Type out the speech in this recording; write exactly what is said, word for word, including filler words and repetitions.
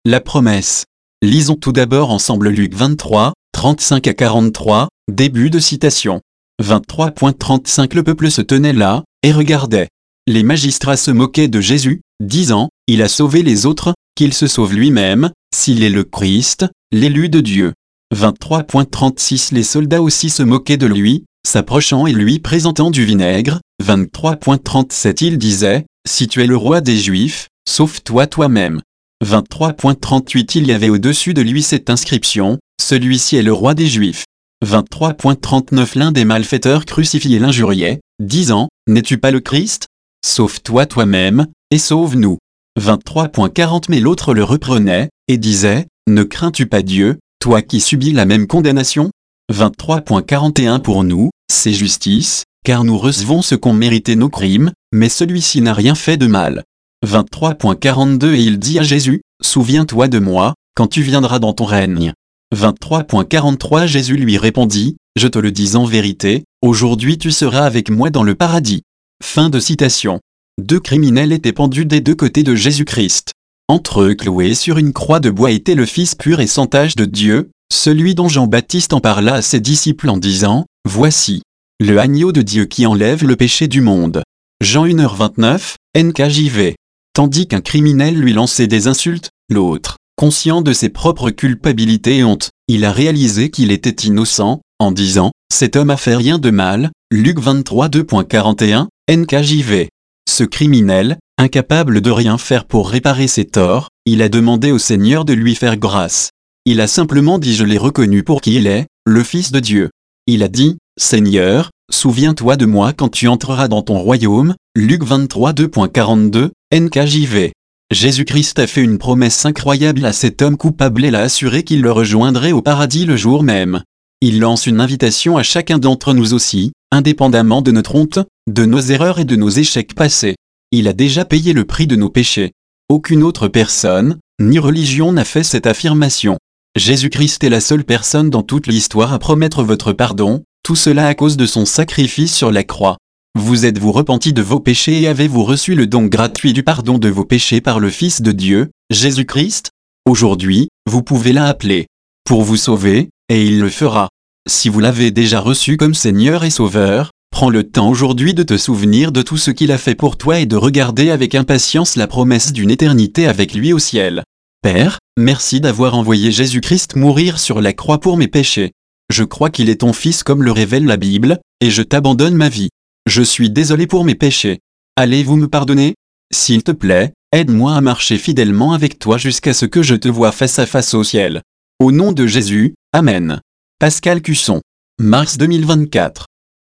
La promesse. Lisons tout d'abord ensemble Luc vingt-trois, trente-cinq à quarante-trois, début de citation. vingt-trois trente-cinq Le peuple se tenait là, et regardait. Les magistrats se moquaient de Jésus, disant, « Il a sauvé les autres, qu'il se sauve lui-même, s'il est le Christ, l'élu de Dieu. » vingt-trois trente-six Les soldats aussi se moquaient de lui, s'approchant et lui présentant du vinaigre. vingt-trois trente-sept Ils disaient, « Si tu es le roi des Juifs, sauve-toi toi-même. » vingt-trois trente-huit Il y avait au-dessus de lui cette inscription, « Celui-ci est le roi des Juifs. » vingt-trois trente-neuf L'un des malfaiteurs crucifiés l'injuriait, disant, « N'es-tu pas le Christ? Sauve-toi toi-même, et sauve-nous. » vingt-trois quarante Mais l'autre le reprenait, et disait, « Ne crains-tu pas Dieu, toi qui subis la même condamnation ?» vingt-trois quarante et un Pour nous, c'est justice, car nous recevons ce qu'ont mérité nos crimes, mais celui-ci n'a rien fait de mal. vingt-trois quarante-deux Et il dit à Jésus, « Souviens-toi de moi, quand tu viendras dans ton règne. » vingt-trois quarante-trois Jésus lui répondit, « Je te le dis en vérité, aujourd'hui tu seras avec moi dans le paradis. » Fin de citation. Deux criminels étaient pendus des deux côtés de Jésus-Christ. Entre eux cloué sur une croix de bois était le Fils pur et sans tache de Dieu, celui dont Jean-Baptiste en parla à ses disciples en disant, « Voici le agneau de Dieu qui enlève le péché du monde. » Jean une heure vingt-neuf, N K J V. Tandis qu'un criminel lui lançait des insultes, l'autre, conscient de ses propres culpabilités et honte, il a réalisé qu'il était innocent, en disant, « Cet homme a fait rien de mal. » Luc vingt-trois deux quarante et un, N K J V. Ce criminel, incapable de rien faire pour réparer ses torts, il a demandé au Seigneur de lui faire grâce. Il a simplement dit « Je l'ai reconnu pour qui il est, le Fils de Dieu. » Il a dit, « Seigneur, souviens-toi de moi quand tu entreras dans ton royaume. » Luc vingt-trois deux quarante-deux, N K J V. Jésus-Christ a fait une promesse incroyable à cet homme coupable et l'a assuré qu'il le rejoindrait au paradis le jour même. Il lance une invitation à chacun d'entre nous aussi, indépendamment de notre honte, de nos erreurs et de nos échecs passés. Il a déjà payé le prix de nos péchés. Aucune autre personne, ni religion n'a fait cette affirmation. Jésus-Christ est la seule personne dans toute l'histoire à promettre votre pardon, tout cela à cause de son sacrifice sur la croix. Vous êtes-vous repenti de vos péchés et avez-vous reçu le don gratuit du pardon de vos péchés par le Fils de Dieu, Jésus-Christ? Aujourd'hui, vous pouvez l'appeler pour vous sauver, et il le fera. Si vous l'avez déjà reçu comme Seigneur et Sauveur, prends le temps aujourd'hui de te souvenir de tout ce qu'il a fait pour toi et de regarder avec impatience la promesse d'une éternité avec lui au ciel. Père, merci d'avoir envoyé Jésus-Christ mourir sur la croix pour mes péchés. Je crois qu'il est ton Fils comme le révèle la Bible, et je t'abandonne ma vie. Je suis désolé pour mes péchés. Allez-vous me pardonner? S'il te plaît, aide-moi à marcher fidèlement avec toi jusqu'à ce que je te voie face à face au ciel. Au nom de Jésus, Amen. Pascal Cusson. Mars deux mille vingt-quatre.